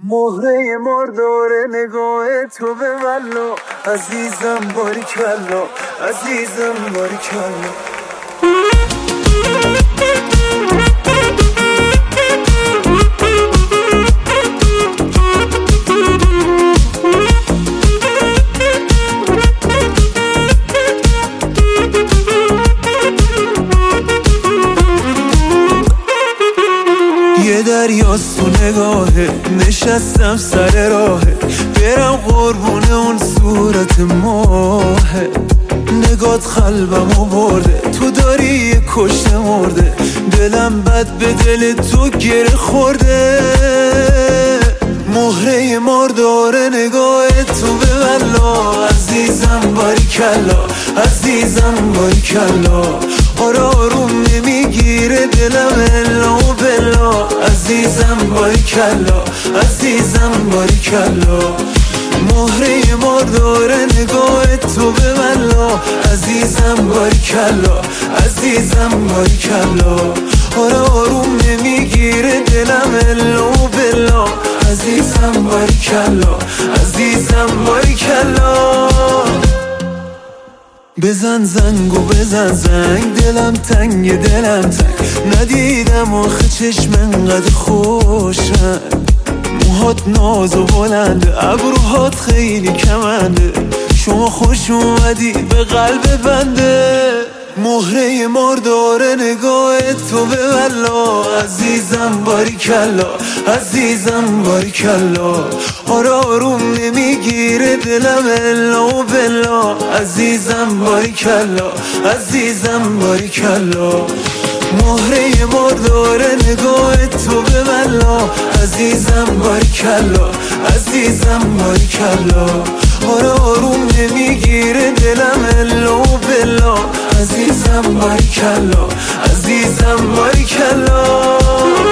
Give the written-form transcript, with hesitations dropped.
مهره مردار نگاه تو به والله عزیزم باریکلا عزیزم باریکلا یه دریاست تو نگاهه نشستم سر راهه برم قربون اون صورت ماهه نگات قلبمو برده تو داری یه کشته مرده دلم بد به دل تو گره خورده مهره مردار نگاه تو به والله عزیزم باریکلا عزیزم باریکلا آره آروم نمیگیره دلم الا و بلا عزیزم باریکلا عزیزم باریکلا مهره مردار نگاه تو به والله عزیزم باریکلا عزیزم باریکلا آره آروم نمیگیره دلم الا و بلا عزیزم باریکلا عزیزم باریکلا بزن زنگو بزن زنگ دلم تنگ دلم تنگ ندیدم آخه چشم انقدر خوشن موهات ناز و بلنده ابروهات خیلی کمنده شما خوش اومدی به قلب بنده مهره مردار نگاه تو به والله عزیزم باریکلا عزیزم باریکلا آره آروم نمیگیره دلم الا و بلا عزیزم باریکلا عزیزم باریکلا مهره مردار نگاه تو به والله عزیزم باریکلا عزیزم باریکلا آره آروم نمیگیره دلم الا و بلا عزیزم باریکلا عزیزم باریکلا